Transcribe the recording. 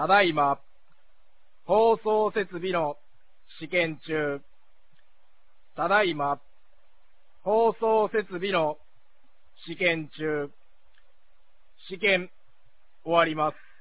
ただいま、放送設備の試験中。ただいま、放送設備の試験中。試験終わります。